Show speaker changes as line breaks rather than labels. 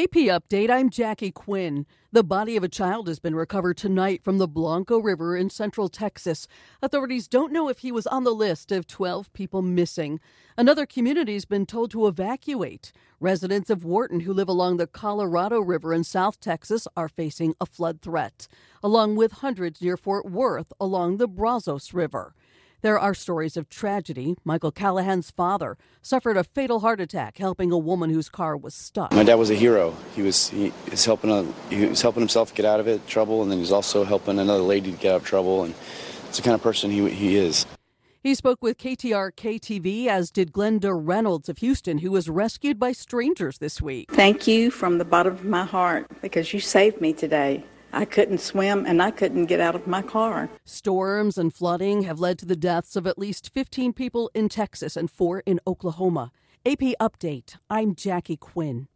AP Update, I'm Jackie Quinn. The body of a child has been recovered tonight from the Blanco River in central Texas. Authorities don't know if he was on the list of 12 people missing. Another community's been told to evacuate. Residents of Wharton who live along the Colorado River in South Texas are facing a flood threat, along with hundreds near Fort Worth along the Brazos River. There are stories of tragedy. Michael Callahan's father suffered a fatal heart attack helping a woman whose car was stuck.
My dad was a hero. He was helping himself get out of trouble, and then he's also helping another lady to get out of trouble. And it's the kind of person he is.
He spoke with KTRK-TV, as did Glenda Reynolds of Houston, who was rescued by strangers this week.
Thank you from the bottom of my heart, because you saved me today. I couldn't swim and I couldn't get out of my car.
Storms and flooding have led to the deaths of at least 15 people in Texas and 4 in Oklahoma. AP Update, I'm Jackie Quinn.